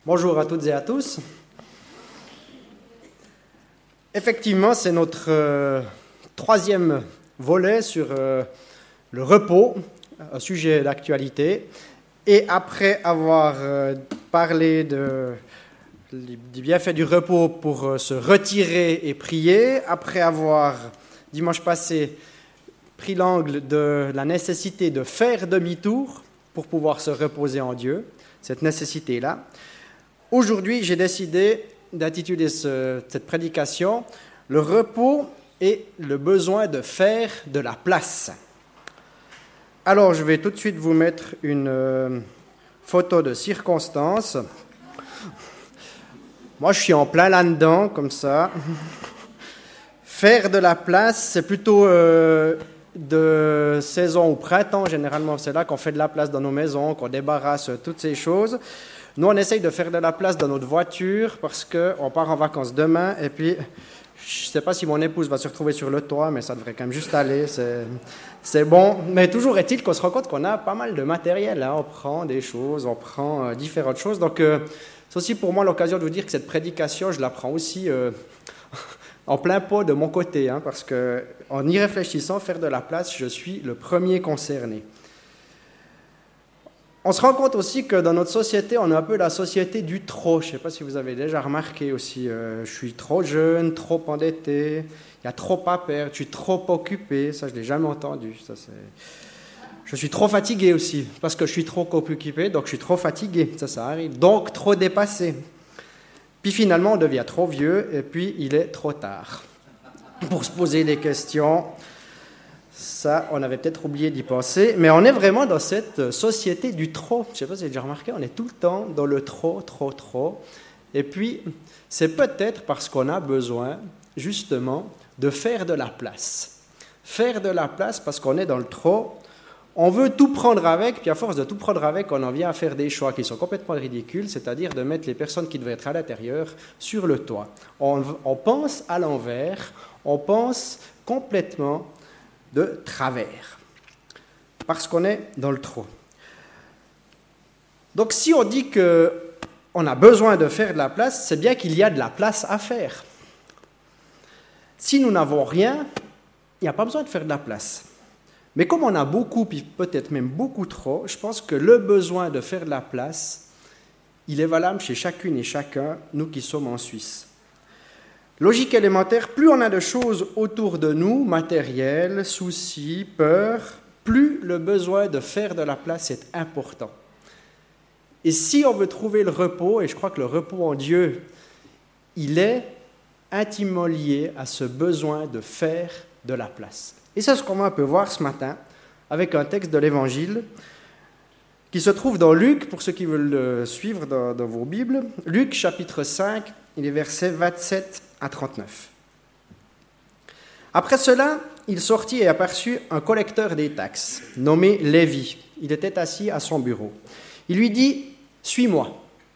Bonjour à toutes et à tous. Effectivement, c'est notre troisième volet sur le repos, un sujet d'actualité. Et après avoir parlé du bienfait du repos pour se retirer et prier, après avoir, dimanche passé, pris l'angle de la nécessité de faire demi-tour pour pouvoir se reposer en Dieu, cette nécessité-là, aujourd'hui, j'ai décidé d'intituler cette prédication « Le repos et le besoin de faire de la place ». Alors, je vais tout de suite vous mettre une photo de circonstance. Moi, je suis en plein là-dedans, comme ça. Faire de la place, c'est plutôt de saison au printemps, généralement. C'est là qu'on fait de la place dans nos maisons, qu'on débarrasse toutes ces choses. Nous, on essaye de faire de la place dans notre voiture parce qu'on part en vacances demain et puis je ne sais pas si mon épouse va se retrouver sur le toit, mais ça devrait quand même juste aller, c'est bon. Mais toujours est-il qu'on se rend compte qu'on a pas mal de matériel, hein. On prend des choses, on prend différentes choses. Donc c'est aussi pour moi l'occasion de vous dire que cette prédication, je la prends aussi en plein pot de mon côté, hein, parce qu'en y réfléchissant, faire de la place, je suis le premier concerné. On se rend compte aussi que dans notre société, on a un peu la société du trop. Je ne sais pas si vous avez déjà remarqué aussi, je suis trop jeune, trop endetté, il y a trop à perdre, je suis trop occupé, ça je ne l'ai jamais entendu. Je suis trop fatigué aussi, parce que je suis trop occupé, donc je suis trop fatigué, ça arrive. Donc trop dépassé. Puis finalement, on devient trop vieux et puis il est trop tard pour se poser des questions. Ça, on avait peut-être oublié d'y penser, mais on est vraiment dans cette société du trop. Je ne sais pas si vous avez déjà remarqué, on est tout le temps dans le trop. Et puis, c'est peut-être parce qu'on a besoin, justement, de faire de la place. Faire de la place parce qu'on est dans le trop. On veut tout prendre avec, puis à force de tout prendre avec, on en vient à faire des choix qui sont complètement ridicules, c'est-à-dire de mettre les personnes qui devraient être à l'intérieur sur le toit. On pense à l'envers, on pense complètement de travers, parce qu'on est dans le trop. Donc si on dit qu'on a besoin de faire de la place, c'est bien qu'il y a de la place à faire. Si nous n'avons rien, il n'y a pas besoin de faire de la place. Mais comme on a beaucoup, puis peut-être même beaucoup trop, je pense que le besoin de faire de la place, il est valable chez chacune et chacun, nous qui sommes en Suisse. Logique élémentaire, plus on a de choses autour de nous, matériel, soucis, peur, plus le besoin de faire de la place est important. Et si on veut trouver le repos, et je crois que le repos en Dieu, il est intimement lié à ce besoin de faire de la place. Et c'est ce qu'on va un peu voir ce matin avec un texte de l'Évangile qui se trouve dans Luc, pour ceux qui veulent le suivre dans vos Bibles. Luc chapitre 5, il est versets 27 à 39. Après cela, il sortit et aperçut un collecteur des taxes, nommé Lévi. Il était assis à son bureau. Il lui dit « Suis-moi ».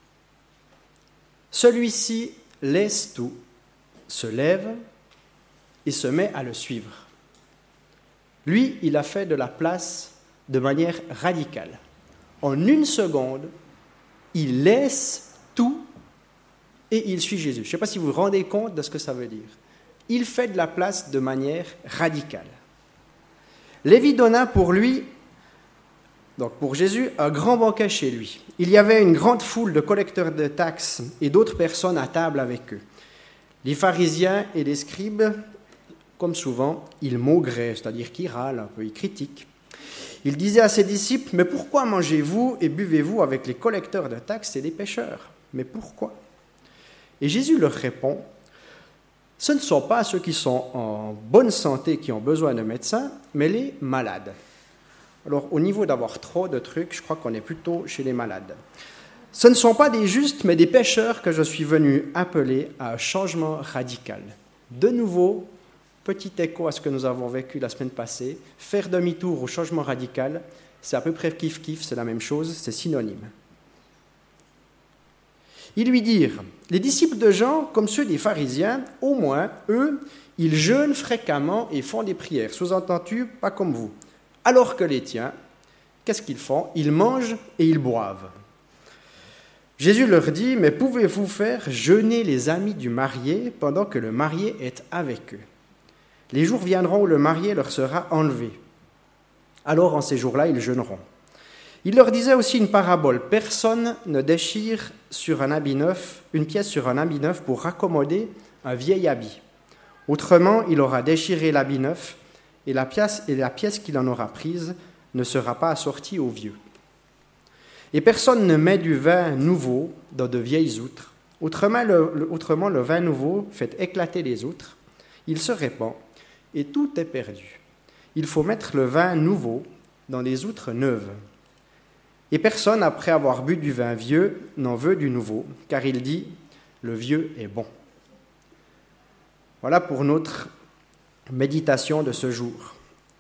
Celui-ci laisse tout, se lève et se met à le suivre. Lui, il a fait de la place de manière radicale. En une seconde, il laisse tout et il suit Jésus. Je ne sais pas si vous vous rendez compte de ce que ça veut dire. Il fait de la place de manière radicale. Lévi donna pour lui, donc pour Jésus, un grand banquet chez lui. Il y avait une grande foule de collecteurs de taxes et d'autres personnes à table avec eux. Les pharisiens et les scribes, comme souvent, ils maugraient, c'est-à-dire qu'ils râlent un peu, ils critiquent. Il disait à ses disciples, « Mais pourquoi mangez-vous et buvez-vous avec les collecteurs de taxes et les pécheurs ? Mais pourquoi ?» Et Jésus leur répond, « Ce ne sont pas ceux qui sont en bonne santé qui ont besoin de médecins, mais les malades. » Alors, au niveau d'avoir trop de trucs, je crois qu'on est plutôt chez les malades. « Ce ne sont pas des justes, mais des pécheurs que je suis venu appeler à un changement radical. » De nouveau, petit écho à ce que nous avons vécu la semaine passée, faire demi-tour au changement radical, c'est à peu près kiff-kiff, c'est la même chose, c'est synonyme. Ils lui dirent, les disciples de Jean, comme ceux des pharisiens, au moins, eux, ils jeûnent fréquemment et font des prières, sous-entendu, pas comme vous. Alors que les tiens, qu'est-ce qu'ils font ? Ils mangent et ils boivent. Jésus leur dit, « Mais pouvez-vous faire jeûner les amis du marié pendant que le marié est avec eux? Les jours viendront où le marié leur sera enlevé. Alors en ces jours-là, ils jeûneront. » Il leur disait aussi une parabole. « Personne ne déchire sur un habit neuf, une pièce sur un habit neuf pour raccommoder un vieil habit. Autrement, il aura déchiré l'habit neuf et la pièce qu'il en aura prise ne sera pas assortie au vieux. Et personne ne met du vin nouveau dans de vieilles outres. Autrement, le vin nouveau fait éclater les outres, il se répand, et tout est perdu. Il faut mettre le vin nouveau dans des outres neuves. Et personne, après avoir bu du vin vieux, n'en veut du nouveau, car il dit, le vieux est bon. » Voilà pour notre méditation de ce jour.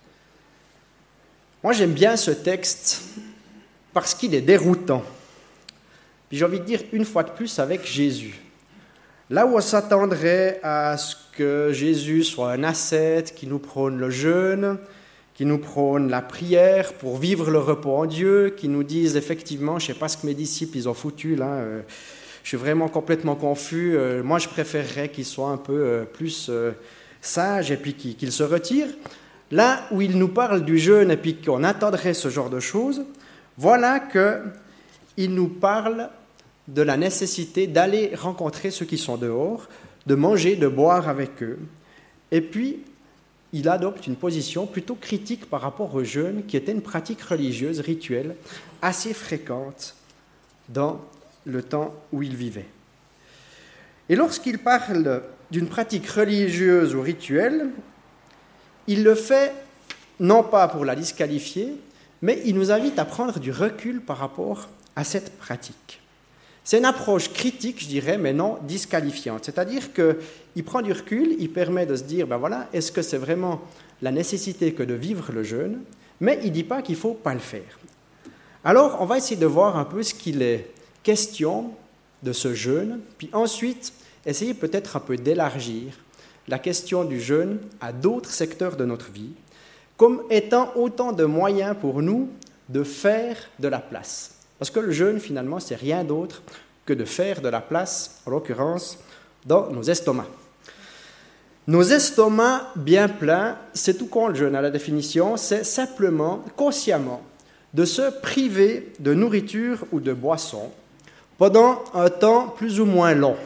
Moi, j'aime bien ce texte parce qu'il est déroutant. Puis j'ai envie de dire une fois de plus avec Jésus. Là où on s'attendrait à ce que Jésus soit un ascète qui nous prône le jeûne, qui nous prône la prière pour vivre le repos en Dieu, qui nous dise effectivement, je ne sais pas ce que mes disciples ils ont foutu là, je suis vraiment complètement confus, moi je préférerais qu'il soit un peu plus sage et puis qu'il se retire. Là où il nous parle du jeûne et puis qu'on attendrait ce genre de choses, voilà qu'il nous parle de la nécessité d'aller rencontrer ceux qui sont dehors, de manger, de boire avec eux. Et puis, il adopte une position plutôt critique par rapport au jeûne, qui était une pratique religieuse, rituelle, assez fréquente dans le temps où il vivait. Et lorsqu'il parle d'une pratique religieuse ou rituelle, il le fait non pas pour la disqualifier, mais il nous invite à prendre du recul par rapport à cette pratique. C'est une approche critique, je dirais, mais non disqualifiante. C'est-à-dire qu'il prend du recul, il permet de se dire, ben voilà, est-ce que c'est vraiment la nécessité que de vivre le jeûne? Mais il ne dit pas qu'il ne faut pas le faire. Alors, on va essayer de voir un peu ce qu'il est question de ce jeûne, puis ensuite, essayer peut-être un peu d'élargir la question du jeûne à d'autres secteurs de notre vie, comme étant autant de moyens pour nous de faire de la place. Parce que le jeûne, finalement, c'est rien d'autre que de faire de la place, en l'occurrence, dans nos estomacs. Nos estomacs bien pleins, c'est tout con le jeûne à la définition, c'est simplement, consciemment, de se priver de nourriture ou de boisson pendant un temps plus ou moins long.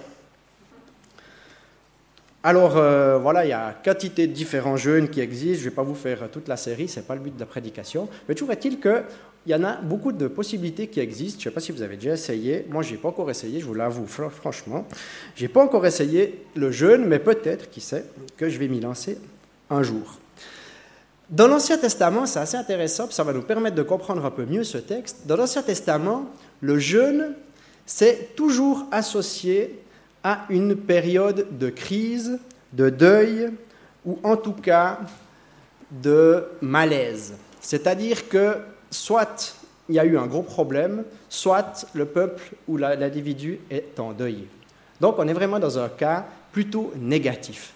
Alors, voilà, il y a quantité de différents jeûnes qui existent. Je ne vais pas vous faire toute la série, ce n'est pas le but de la prédication. Mais toujours est-il qu'il y en a beaucoup de possibilités qui existent. Je ne sais pas si vous avez déjà essayé. Moi, je n'ai pas encore essayé, je vous l'avoue franchement. Je n'ai pas encore essayé le jeûne, mais peut-être, qui sait, que je vais m'y lancer un jour. Dans l'Ancien Testament, c'est assez intéressant, puis ça va nous permettre de comprendre un peu mieux ce texte. Dans l'Ancien Testament, le jeûne, c'est toujours associé à une période de crise, de deuil, ou en tout cas de malaise. C'est-à-dire que soit il y a eu un gros problème, soit le peuple ou l'individu est en deuil. Donc on est vraiment dans un cas plutôt négatif.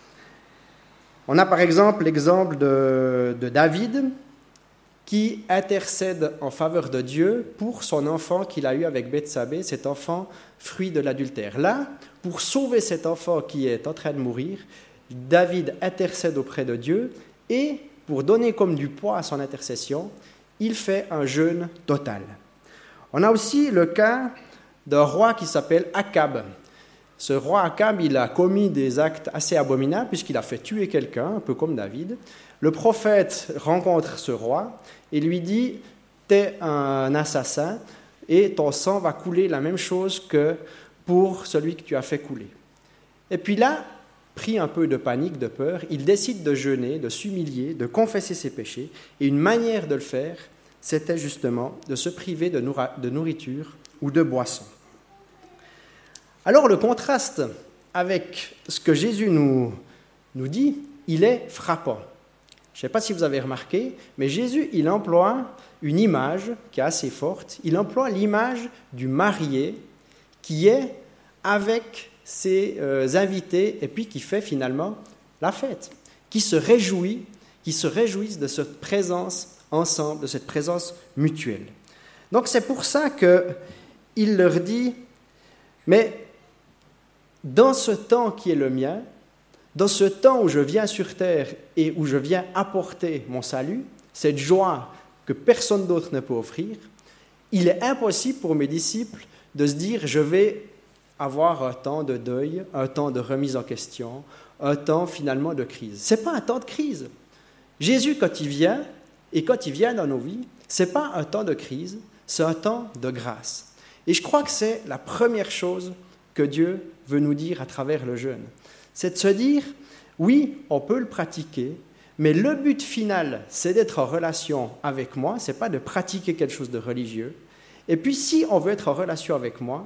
On a par exemple l'exemple de David qui intercède en faveur de Dieu pour son enfant qu'il a eu avec Bethsabée, cet enfant fruit de l'adultère. Là, pour sauver cet enfant qui est en train de mourir, David intercède auprès de Dieu et pour donner comme du poids à son intercession, il fait un jeûne total. On a aussi le cas d'un roi qui s'appelle Akab. Ce roi Akab, il a commis des actes assez abominables puisqu'il a fait tuer quelqu'un, un peu comme David. Le prophète rencontre ce roi et lui dit « T'es un assassin et ton sang va couler la même chose que pour celui que tu as fait couler. » Et puis là, pris un peu de panique, de peur, il décide de jeûner, de s'humilier, de confesser ses péchés. Et une manière de le faire, c'était justement de se priver de nourriture ou de boisson. Alors le contraste avec ce que Jésus nous dit, il est frappant. Je ne sais pas si vous avez remarqué, mais Jésus, il emploie une image qui est assez forte. Il emploie l'image du marié qui est avec ses invités et puis qui fait finalement la fête, qui se réjouissent de cette présence ensemble, de cette présence mutuelle. Donc c'est pour ça qu'il il leur dit, mais dans ce temps qui est le mien, dans ce temps où je viens sur terre et où je viens apporter mon salut, cette joie que personne d'autre ne peut offrir, il est impossible pour mes disciples de se dire, je vais avoir un temps de deuil, un temps de remise en question, un temps finalement de crise. Ce n'est pas un temps de crise. Jésus, quand il vient, et quand il vient dans nos vies, ce n'est pas un temps de crise, c'est un temps de grâce. Et je crois que c'est la première chose que Dieu veut nous dire à travers le jeûne. C'est de se dire, oui, on peut le pratiquer, mais le but final, c'est d'être en relation avec moi, ce n'est pas de pratiquer quelque chose de religieux. Et puis, si on veut être en relation avec moi,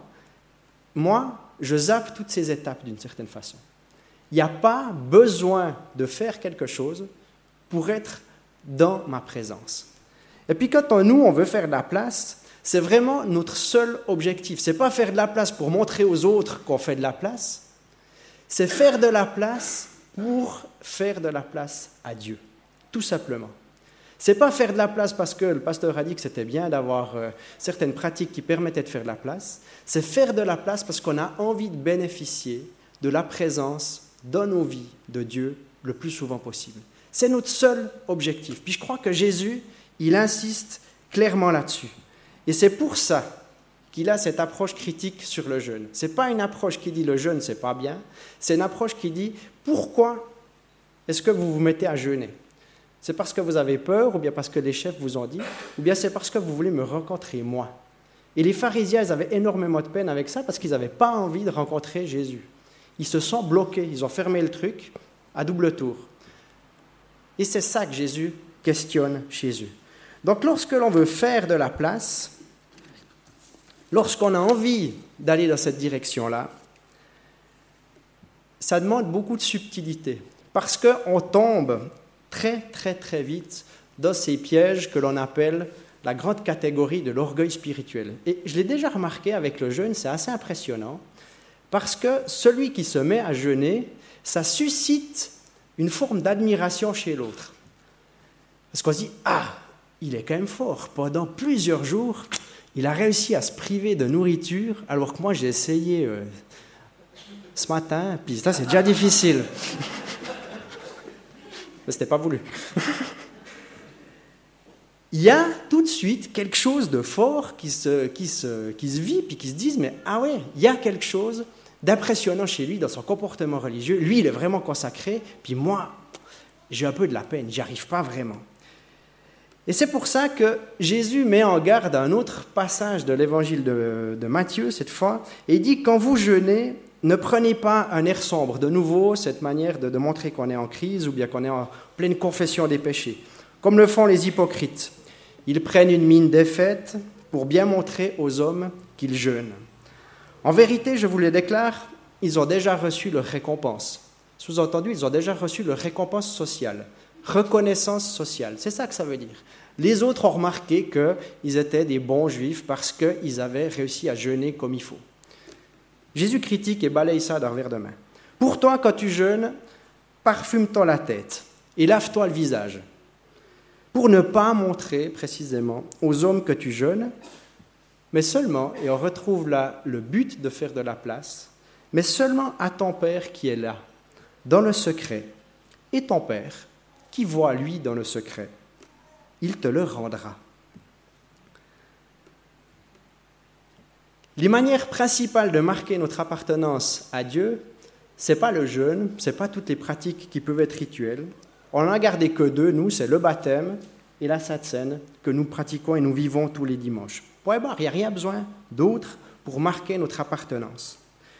je zappe toutes ces étapes d'une certaine façon. Il n'y a pas besoin de faire quelque chose pour être dans ma présence. Et puis quand on veut faire de la place, c'est vraiment notre seul objectif. Ce n'est pas faire de la place pour montrer aux autres qu'on fait de la place, c'est faire de la place pour faire de la place à Dieu, tout simplement. Ce n'est pas faire de la place parce que le pasteur a dit que c'était bien d'avoir certaines pratiques qui permettaient de faire de la place, c'est faire de la place parce qu'on a envie de bénéficier de la présence dans nos vies de Dieu le plus souvent possible. C'est notre seul objectif. Puis je crois que Jésus, il insiste clairement là-dessus. Et c'est pour ça qu'il a cette approche critique sur le jeûne. Ce n'est pas une approche qui dit le jeûne, ce n'est pas bien. C'est une approche qui dit pourquoi est-ce que vous vous mettez à jeûner ? C'est parce que vous avez peur, ou bien parce que les chefs vous ont dit, ou bien c'est parce que vous voulez me rencontrer moi. Et les pharisiens, ils avaient énormément de peine avec ça parce qu'ils n'avaient pas envie de rencontrer Jésus. Ils se sont bloqués, ils ont fermé le truc à double tour. Et c'est ça que Jésus questionne chez eux. Donc lorsque l'on veut faire de la place, lorsqu'on a envie d'aller dans cette direction-là, ça demande beaucoup de subtilité, parce qu'on tombe très, très, très vite dans ces pièges que l'on appelle la grande catégorie de l'orgueil spirituel. Et je l'ai déjà remarqué avec le jeûne, c'est assez impressionnant, parce que celui qui se met à jeûner, ça suscite une forme d'admiration chez l'autre. Parce qu'on se dit, il est quand même fort, pendant plusieurs jours, il a réussi à se priver de nourriture, alors que moi j'ai essayé ce matin, puis ça c'est déjà difficile. Mais ce n'était pas voulu. Il y a tout de suite quelque chose de fort qui se vit, puis qui se disent, mais il y a quelque chose d'impressionnant chez lui dans son comportement religieux. Lui, il est vraiment consacré, puis moi, j'ai un peu de la peine, j'y arrive pas vraiment. Et c'est pour ça que Jésus met en garde un autre passage de l'évangile de Matthieu, cette fois, et il dit, quand vous jeûnez, ne prenez pas un air sombre. De nouveau, cette manière de montrer qu'on est en crise ou bien qu'on est en pleine confession des péchés, comme le font les hypocrites. Ils prennent une mine défaite pour bien montrer aux hommes qu'ils jeûnent. En vérité, je vous le déclare, ils ont déjà reçu leur récompense. Sous-entendu, ils ont déjà reçu leur récompense sociale, reconnaissance sociale. C'est ça que ça veut dire. Les autres ont remarqué qu'ils étaient des bons juifs parce qu'ils avaient réussi à jeûner comme il faut. Jésus critique et balaye ça d'un revers de main. Pour toi, quand tu jeûnes, parfume-toi la tête et lave-toi le visage, pour ne pas montrer précisément aux hommes que tu jeûnes, mais seulement, et on retrouve là le but de faire de la place, mais seulement à ton Père qui est là, dans le secret, et ton Père, qui voit lui dans le secret, il te le rendra. Les manières principales de marquer notre appartenance à Dieu, ce n'est pas le jeûne, ce n'est pas toutes les pratiques qui peuvent être rituelles. On n'en a gardé que deux, nous, c'est le baptême et la Sainte Seine que nous pratiquons et nous vivons tous les dimanches. Point barre, il n'y a rien besoin d'autre pour marquer notre appartenance.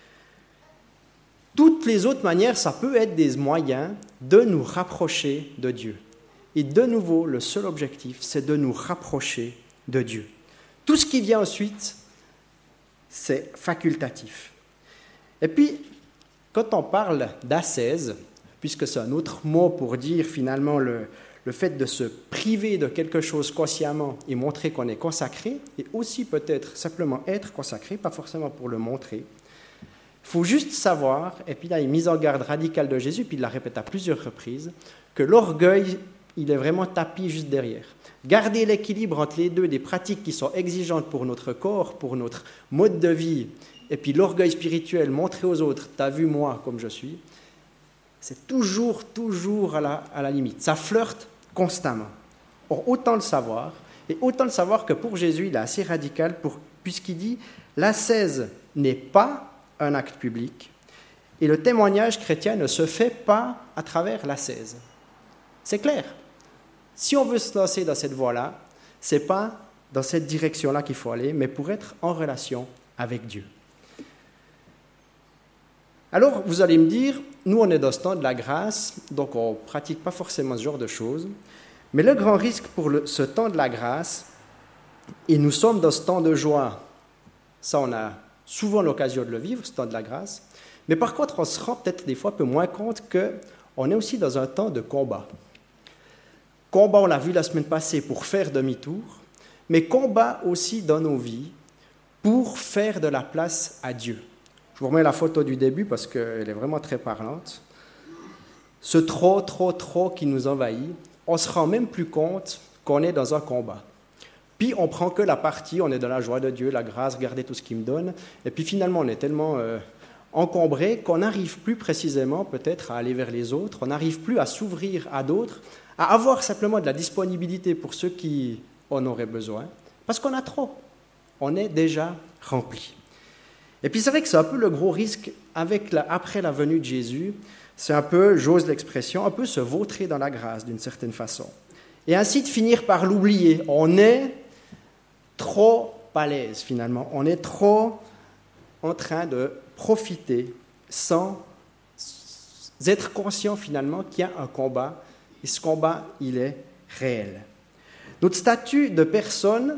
Toutes les autres manières, ça peut être des moyens de nous rapprocher de Dieu. Et de nouveau, le seul objectif, c'est de nous rapprocher de Dieu. Tout ce qui vient ensuite, c'est facultatif. Et puis, quand on parle d'ascèse, puisque c'est un autre mot pour dire finalement le fait de se priver de quelque chose consciemment et montrer qu'on est consacré, et aussi peut-être simplement être consacré, pas forcément pour le montrer, il faut juste savoir, et puis là, il y a une mise en garde radicale de Jésus, puis il la répète à plusieurs reprises, que l'orgueil il est vraiment tapis juste derrière. Garder l'équilibre entre les deux, des pratiques qui sont exigeantes pour notre corps, pour notre mode de vie, et puis l'orgueil spirituel, montrer aux autres, t'as vu moi comme je suis, c'est toujours à la limite. Ça flirte constamment. Or, autant le savoir, et autant le savoir que pour Jésus, il est assez radical, puisqu'il dit « l'ascèse n'est pas un acte public, et le témoignage chrétien ne se fait pas à travers l'ascèse. » C'est clair. Si on veut se lancer dans cette voie-là, ce n'est pas dans cette direction-là qu'il faut aller, mais pour être en relation avec Dieu. Alors, vous allez me dire, nous, on est dans ce temps de la grâce, donc on ne pratique pas forcément ce genre de choses, mais le grand risque pour ce temps de la grâce, et nous sommes dans ce temps de joie, ça, on a souvent l'occasion de le vivre, ce temps de la grâce, mais par contre, on se rend peut-être des fois un peu moins compte qu'on est aussi dans un temps de combat. Combat, on l'a vu la semaine passée, pour faire demi-tour, mais combat aussi dans nos vies pour faire de la place à Dieu. Je vous remets la photo du début parce qu'elle est vraiment très parlante. Ce trop qui nous envahit, on ne se rend même plus compte qu'on est dans un combat. Puis on prend que la partie, on est dans la joie de Dieu, la grâce, regardez tout ce qu'il me donne, et puis finalement on est tellement encombré qu'on n'arrive plus précisément peut-être à aller vers les autres, on n'arrive plus à s'ouvrir à d'autres, à avoir simplement de la disponibilité pour ceux qui en auraient besoin, parce qu'on a trop, on est déjà rempli. Et puis c'est vrai que c'est un peu le gros risque après la venue de Jésus, c'est un peu, j'ose l'expression, un peu se vautrer dans la grâce d'une certaine façon. Et ainsi de finir par l'oublier. On est trop à l'aise finalement, on est trop en train de profiter sans être conscient finalement qu'il y a un combat, et ce combat, il est réel. Notre statut de personne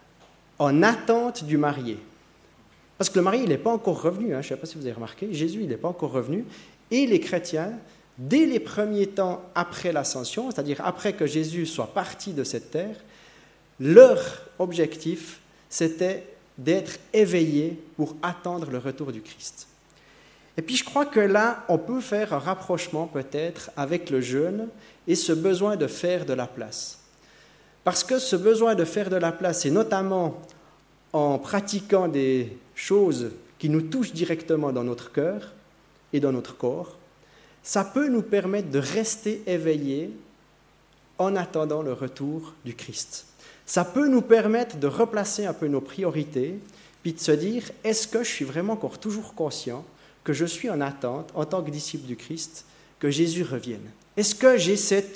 en attente du marié. Parce que le marié, il n'est pas encore revenu, je ne sais pas si vous avez remarqué, Jésus, il n'est pas encore revenu, et les chrétiens, dès les premiers temps après l'ascension, c'est-à-dire après que Jésus soit parti de cette terre, leur objectif, c'était d'être éveillés pour attendre le retour du Christ. Et puis je crois que là, on peut faire un rapprochement peut-être avec le jeûne et ce besoin de faire de la place. Parce que ce besoin de faire de la place, et notamment en pratiquant des choses qui nous touchent directement dans notre cœur et dans notre corps, ça peut nous permettre de rester éveillés en attendant le retour du Christ. Ça peut nous permettre de replacer un peu nos priorités, puis de se dire, est-ce que je suis vraiment encore toujours conscient que je suis en attente, en tant que disciple du Christ, que Jésus revienne? Est-ce que j'ai cette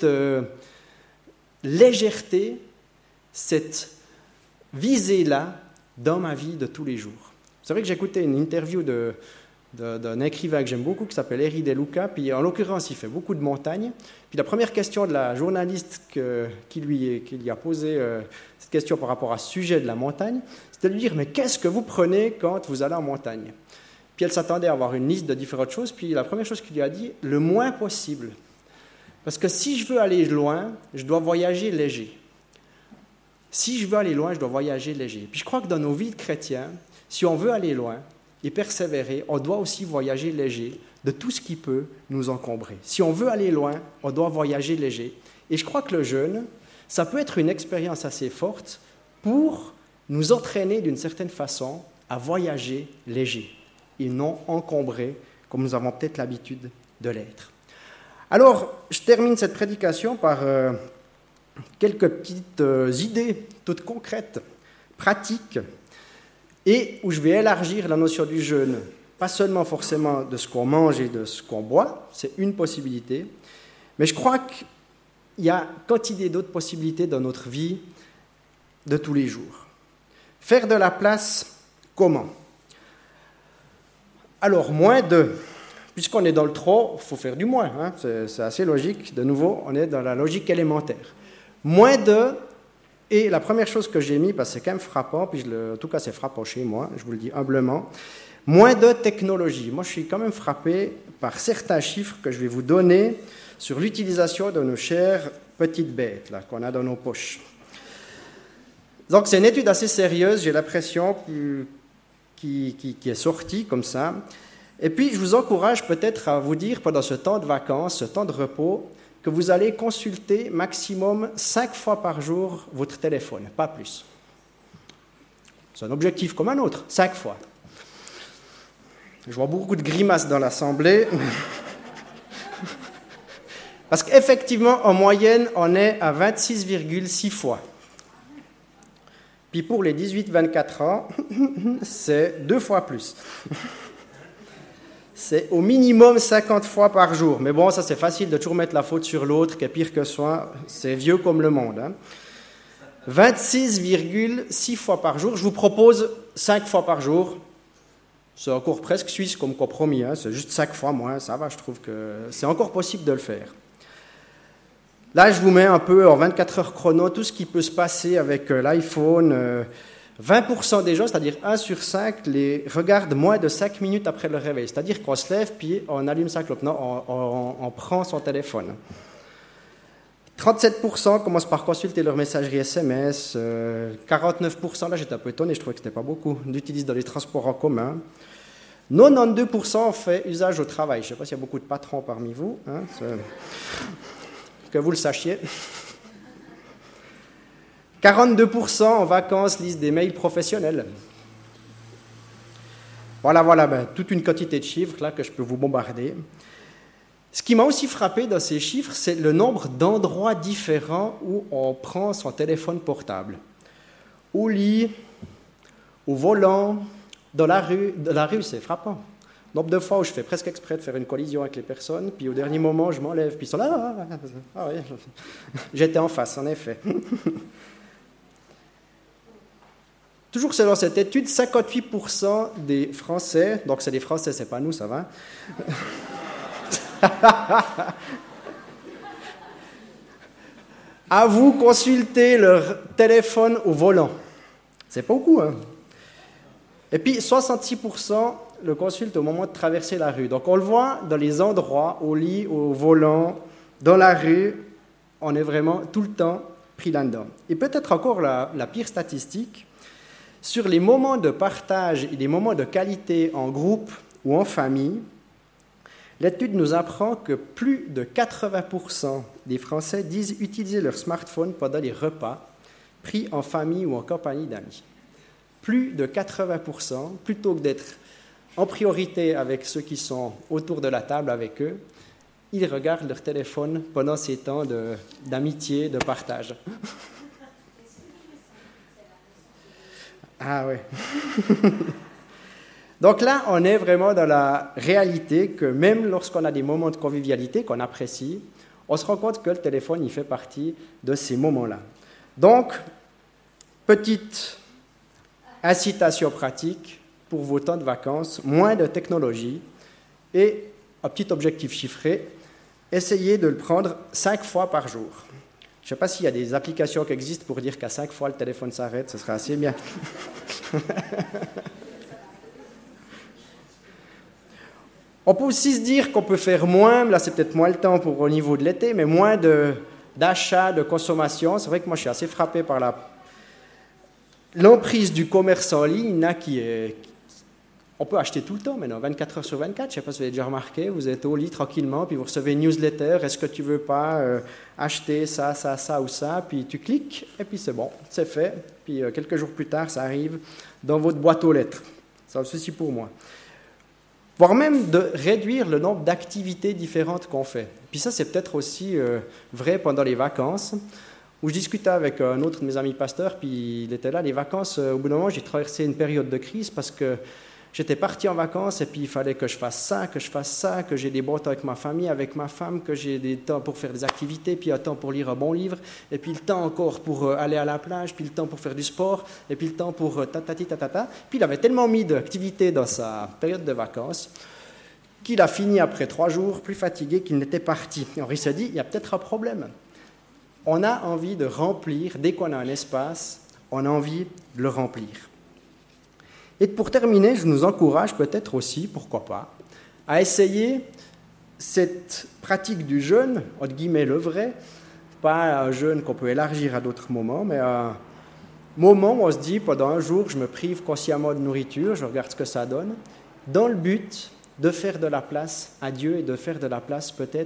légèreté, cette visée-là dans ma vie de tous les jours? C'est vrai que j'ai écouté une interview d'un écrivain que j'aime beaucoup, qui s'appelle Eri De Luca, puis en l'occurrence, il fait beaucoup de montagnes. Puis la première question de la journaliste qui lui a posé cette question par rapport à ce sujet de la montagne, c'était de lui dire, mais qu'est-ce que vous prenez quand vous allez en montagne? Puis elle s'attendait à avoir une liste de différentes choses, puis la première chose qu'il lui a dit, le moins possible. Parce que si je veux aller loin, je dois voyager léger. Si je veux aller loin, je dois voyager léger. Puis je crois que dans nos vies de chrétiens, si on veut aller loin et persévérer, on doit aussi voyager léger de tout ce qui peut nous encombrer. Si on veut aller loin, on doit voyager léger. Et je crois que le jeûne, ça peut être une expérience assez forte pour nous entraîner d'une certaine façon à voyager léger et non encombré comme nous avons peut-être l'habitude de l'être. Alors, je termine cette prédication par quelques petites idées toutes concrètes, pratiques, et où je vais élargir la notion du jeûne, pas seulement forcément de ce qu'on mange et de ce qu'on boit, c'est une possibilité, mais je crois qu'il y a quantité d'autres possibilités dans notre vie de tous les jours. Faire de la place, comment? Alors, moins de, puisqu'on est dans le trop, il faut faire du moins, c'est assez logique, de nouveau, on est dans la logique élémentaire. Moins de, et la première chose que j'ai mis, parce que c'est quand même frappant, puis en tout cas c'est frappant chez moi, je vous le dis humblement, moins de technologie. Moi je suis quand même frappé par certains chiffres que je vais vous donner sur l'utilisation de nos chères petites bêtes là, qu'on a dans nos poches. Donc c'est une étude assez sérieuse, j'ai l'impression, qui est sortie comme ça. Et puis je vous encourage peut-être à vous dire pendant ce temps de vacances, ce temps de repos, que vous allez consulter maximum 5 fois par jour votre téléphone, pas plus. C'est un objectif comme un autre, 5 fois. Je vois beaucoup de grimaces dans l'assemblée. Parce qu'effectivement, en moyenne, on est à 26,6 fois. Puis pour les 18-24 ans, c'est 2 fois plus. C'est au minimum 50 fois par jour. Mais bon, ça c'est facile de toujours mettre la faute sur l'autre, qui est pire que soi. C'est vieux comme le monde. 26,6 fois par jour. Je vous propose 5 fois par jour. C'est encore presque suisse comme compromis. C'est juste 5 fois moins. Ça va, je trouve que c'est encore possible de le faire. Là, je vous mets un peu en 24 heures chrono tout ce qui peut se passer avec l'iPhone. 20% des gens, c'est-à-dire 1 sur 5, les regardent moins de 5 minutes après le réveil. C'est-à-dire qu'on se lève, puis on allume sa clope. Non, on prend son téléphone. 37% commencent par consulter leur messagerie SMS. 49%, là j'étais un peu étonné, je trouvais que ce n'était pas beaucoup, l'utilisent dans les transports en commun. 92% ont fait usage au travail. Je ne sais pas s'il y a beaucoup de patrons parmi vous. Que vous le sachiez. 42% en vacances lisent des mails professionnels. Voilà, toute une quantité de chiffres là que je peux vous bombarder. Ce qui m'a aussi frappé dans ces chiffres, c'est le nombre d'endroits différents où on prend son téléphone portable. Au lit, au volant, dans la rue. Dans la rue, c'est frappant. Nombre de fois où je fais presque exprès de faire une collision avec les personnes, puis au dernier moment, je m'enlève, puis ils sont là. Ah oui, j'étais en face, en effet. Toujours selon cette étude, 58% des Français, donc c'est des Français, c'est pas nous, ça va, avouent consulter leur téléphone au volant. C'est pas beaucoup, hein. Et puis 66% le consultent au moment de traverser la rue. Donc on le voit dans les endroits, au lit, au volant, dans la rue, on est vraiment tout le temps pris là-dedans. Et peut-être encore la pire statistique, sur les moments de partage et les moments de qualité en groupe ou en famille, l'étude nous apprend que plus de 80% des Français disent utiliser leur smartphone pendant les repas pris en famille ou en compagnie d'amis. Plus de 80%, plutôt que d'être en priorité avec ceux qui sont autour de la table avec eux, ils regardent leur téléphone pendant ces temps d'amitié, de partage. Ah oui. Donc là, on est vraiment dans la réalité que même lorsqu'on a des moments de convivialité qu'on apprécie, on se rend compte que le téléphone, il fait partie de ces moments-là. Donc, petite incitation pratique pour vos temps de vacances, moins de technologie et un petit objectif chiffré, essayez de le prendre 5 fois par jour. Je ne sais pas s'il y a des applications qui existent pour dire qu'à 5 fois le téléphone s'arrête, ce serait assez bien. On peut aussi se dire qu'on peut faire moins, là c'est peut-être moins le temps pour au niveau de l'été, mais moins d'achats, de consommation. C'est vrai que moi je suis assez frappé par l'emprise du commerce en ligne là, on peut acheter tout le temps maintenant, 24 heures sur 24, je ne sais pas si vous avez déjà remarqué, vous êtes au lit tranquillement, puis vous recevez une newsletter, est-ce que tu ne veux pas acheter ça ou ça, puis tu cliques, et puis c'est bon, c'est fait, puis quelques jours plus tard, ça arrive dans votre boîte aux lettres. C'est un souci pour moi. Voire même de réduire le nombre d'activités différentes qu'on fait. Puis ça, c'est peut-être aussi vrai pendant les vacances, où je discutais avec un autre de mes amis pasteurs, puis il était là, les vacances, au bout d'un moment, j'ai traversé une période de crise parce que j'étais parti en vacances et puis il fallait que je fasse ça, que j'ai des bons temps avec ma famille, avec ma femme, que j'ai des temps pour faire des activités, puis un temps pour lire un bon livre, et puis le temps encore pour aller à la plage, puis le temps pour faire du sport, et puis le temps pour tatata. Puis il avait tellement mis d'activités dans sa période de vacances qu'il a fini après 3 jours plus fatigué qu'il n'était parti. Alors il s'est dit, il y a peut-être un problème. On a envie de remplir, dès qu'on a un espace, on a envie de le remplir. Et pour terminer, je nous encourage peut-être aussi, pourquoi pas, à essayer cette pratique du jeûne, entre guillemets le vrai, pas un jeûne qu'on peut élargir à d'autres moments, mais un moment où on se dit, pendant un jour, je me prive consciemment de nourriture, je regarde ce que ça donne, dans le but de faire de la place à Dieu et de faire de la place peut-être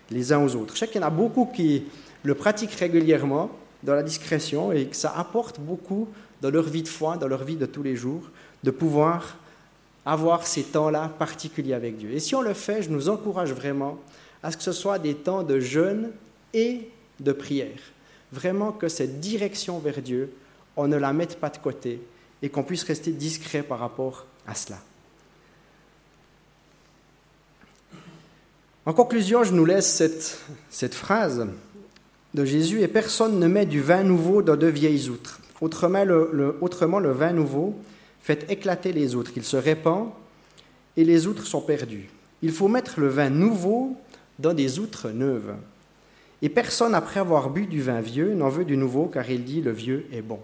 les uns aux autres. Je sais qu'il y en a beaucoup qui le pratiquent régulièrement dans la discrétion et que ça apporte beaucoup dans leur vie de foi, dans leur vie de tous les jours, de pouvoir avoir ces temps-là particuliers avec Dieu. Et si on le fait, je nous encourage vraiment à ce que ce soit des temps de jeûne et de prière. Vraiment que cette direction vers Dieu, on ne la mette pas de côté et qu'on puisse rester discret par rapport à cela. En conclusion, je nous laisse cette phrase de Jésus « Et personne ne met du vin nouveau dans de vieilles outres. Autrement, le vin nouveau fait éclater les outres. Il se répand et les outres sont perdues. Il faut mettre le vin nouveau dans des outres neuves. Et personne, après avoir bu du vin vieux, n'en veut du nouveau, car il dit « le vieux est bon ».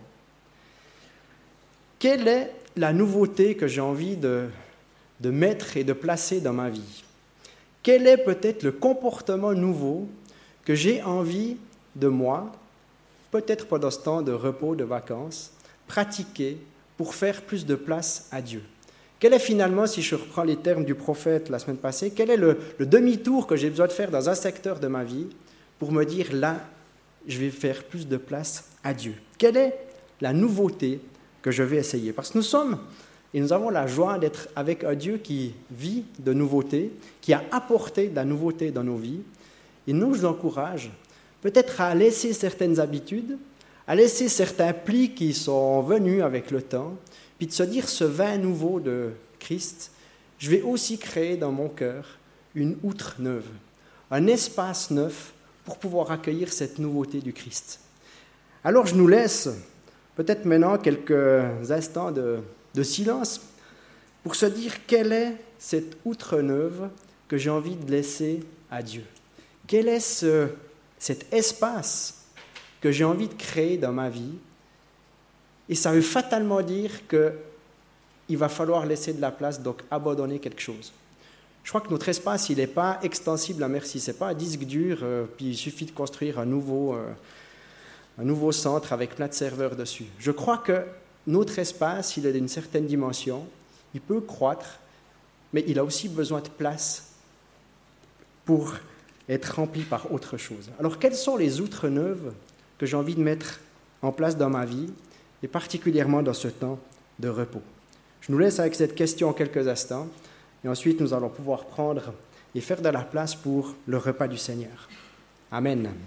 Quelle est la nouveauté que j'ai envie de mettre et de placer dans ma vie ? Quel est peut-être le comportement nouveau que j'ai envie de moi, peut-être pendant ce temps de repos, de vacances, pratiquer pour faire plus de place à Dieu? Quel est finalement, si je reprends les termes du prophète la semaine passée, quel est le demi-tour que j'ai besoin de faire dans un secteur de ma vie pour me dire là, je vais faire plus de place à Dieu? Quelle est la nouveauté que je vais essayer? Parce que nous avons la joie d'être avec un Dieu qui vit de nouveautés, qui a apporté de la nouveauté dans nos vies. Et nous encourage peut-être à laisser certaines habitudes, à laisser certains plis qui sont venus avec le temps, puis de se dire ce vin nouveau de Christ, je vais aussi créer dans mon cœur une outre neuve, un espace neuf pour pouvoir accueillir cette nouveauté du Christ. Alors je nous laisse peut-être maintenant quelques instants de silence pour se dire quelle est cette outre neuve que j'ai envie de laisser à Dieu. Quel est cet espace que j'ai envie de créer dans ma vie? Et ça veut fatalement dire qu'il va falloir laisser de la place, donc abandonner quelque chose. Je crois que notre espace, il n'est pas extensible à merci. Ce n'est pas un disque dur, puis il suffit de construire un nouveau centre avec plein de serveurs dessus. Je crois que notre espace, il est d'une certaine dimension, il peut croître, mais il a aussi besoin de place pour être rempli par autre chose. Alors, quelles sont les outres neuves que j'ai envie de mettre en place dans ma vie, et particulièrement dans ce temps de repos? Je nous laisse avec cette question en quelques instants, et ensuite nous allons pouvoir prendre et faire de la place pour le repas du Seigneur. Amen.